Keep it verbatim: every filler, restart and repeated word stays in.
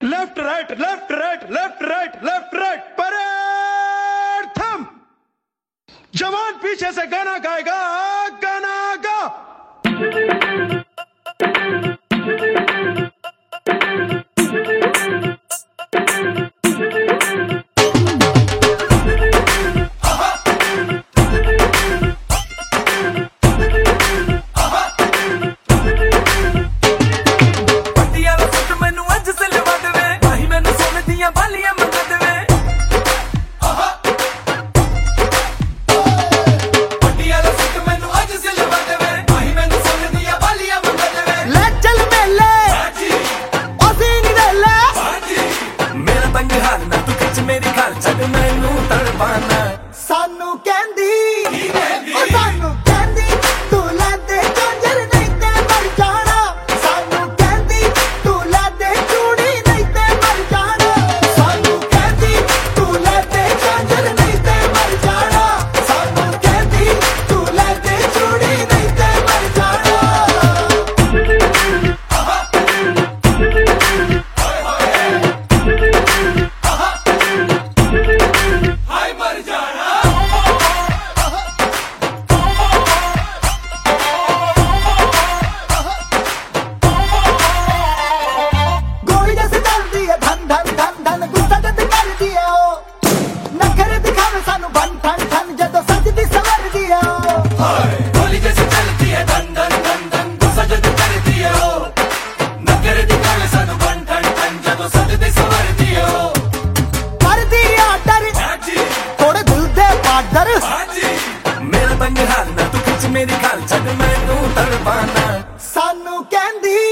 Left right left right left right left right parade थम। जवान पीछे से गाना गाएगा, गाना गा। सानू कहंदी ओ सानू कहंदी तू ला दे कंजर नहीं ते मर जाना। सानू कहंदी तू ला दे चूड़ी नहीं ते मर जाना। सानू कहंदी तू ला दे कंजर नहीं ते मर जाना। सानू कहंदी तू ला दे चूड़ी नहीं ते मर जाना। हाय मर जाना। मेरा तंग हाल ना तू खिच मेरी खाल छड़ मैनू तड़पाना। सानू कहंदी